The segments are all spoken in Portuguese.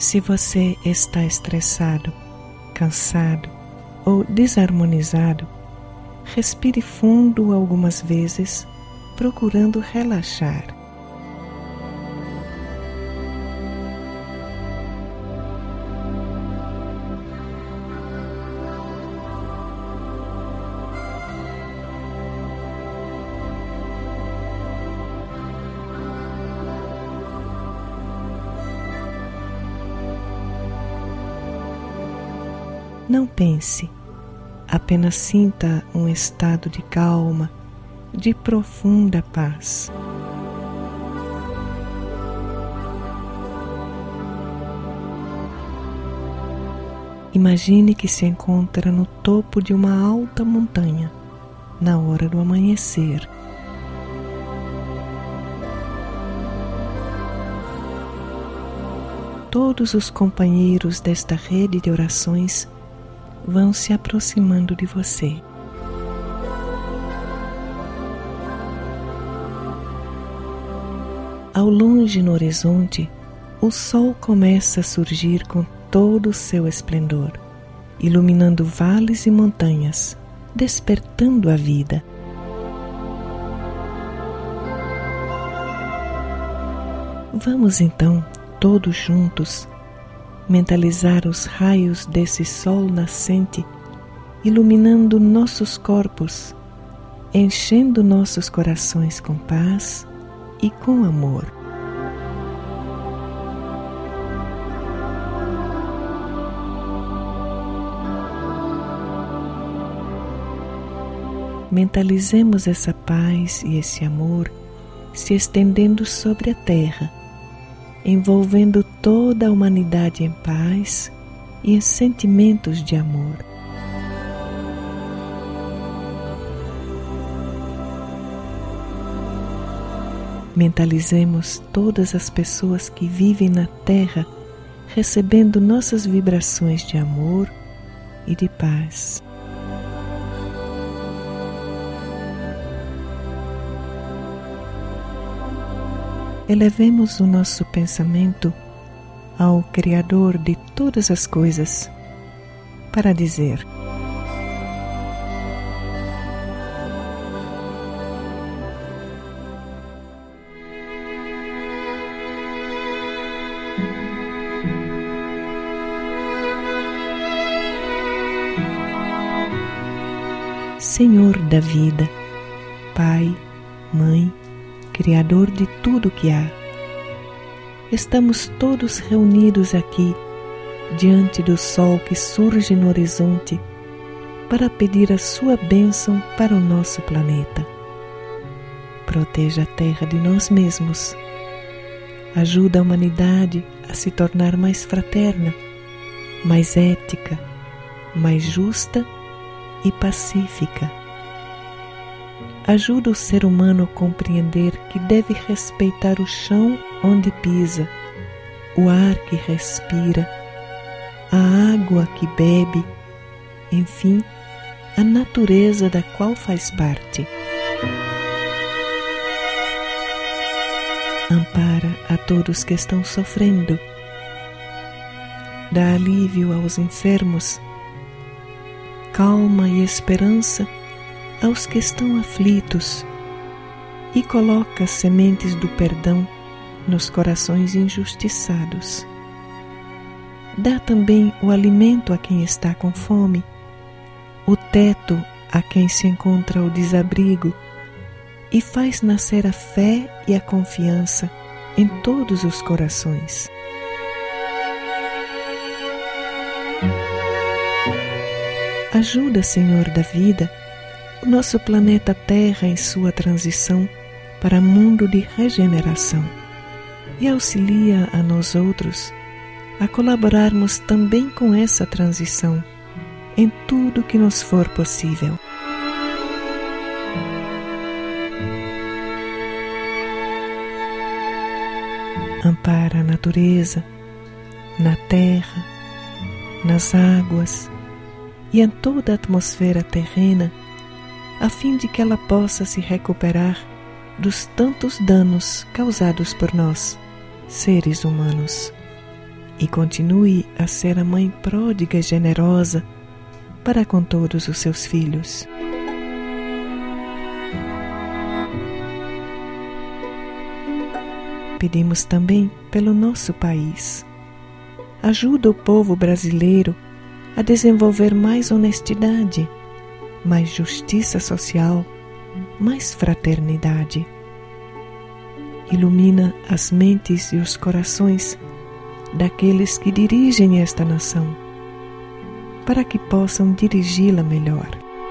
Se você está estressado, cansado ou desarmonizado, respire fundo algumas vezes, procurando relaxar. Não pense, apenas sinta um estado de calma, de profunda paz. Imagine que se encontra no topo de uma alta montanha, na hora do amanhecer. Todos os companheiros desta rede de orações vão se aproximando de você. Ao longe no horizonte, o sol começa a surgir com todo o seu esplendor, iluminando vales e montanhas, despertando a vida. Vamos então, todos juntos, mentalizar os raios desse sol nascente, iluminando nossos corpos, enchendo nossos corações com paz e com amor. Mentalizemos essa paz e esse amor se estendendo sobre a terra, envolvendo toda a humanidade em paz e em sentimentos de amor. Mentalizemos todas as pessoas que vivem na Terra, recebendo nossas vibrações de amor e de paz. Elevemos o nosso pensamento ao Criador de todas as coisas, para dizer: Senhor da vida, Pai, Mãe, Criador de tudo que há, estamos todos reunidos aqui, diante do sol que surge no horizonte, para pedir a sua bênção para o nosso planeta. Proteja a Terra de nós mesmos. Ajuda a humanidade a se tornar mais fraterna, mais ética, mais justa e pacífica. Ajuda o ser humano a compreender que deve respeitar o chão onde pisa, o ar que respira, a água que bebe, enfim, a natureza da qual faz parte. Ampara a todos que estão sofrendo, dá alívio aos enfermos, calma e esperança aos que estão aflitos e coloca as sementes do perdão nos corações injustiçados. Dá também o alimento a quem está com fome, o teto a quem se encontra ao desabrigo e faz nascer a fé e a confiança em todos os corações. Ajuda, Senhor da vida, o nosso planeta Terra em sua transição para mundo de regeneração e auxilia a nós outros a colaborarmos também com essa transição em tudo que nos for possível. Ampara a natureza, na terra, nas águas e em toda a atmosfera terrena, a fim de que ela possa se recuperar dos tantos danos causados por nós, seres humanos. e continue a ser a mãe pródiga e generosa para com todos os seus filhos. Pedimos também pelo nosso país. Ajuda o povo brasileiro a desenvolver mais honestidade, mais justiça social, mais fraternidade. Ilumina as mentes e os corações daqueles que dirigem esta nação, para que possam dirigi-la melhor.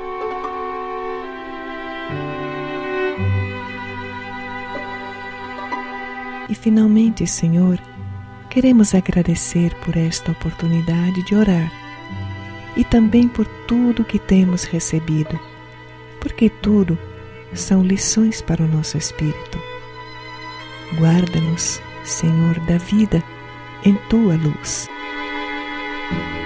E finalmente, Senhor, queremos agradecer por esta oportunidade de orar e também por tudo que temos recebido, porque tudo são lições para o nosso espírito. Guarda-nos, Senhor da vida, em Tua luz.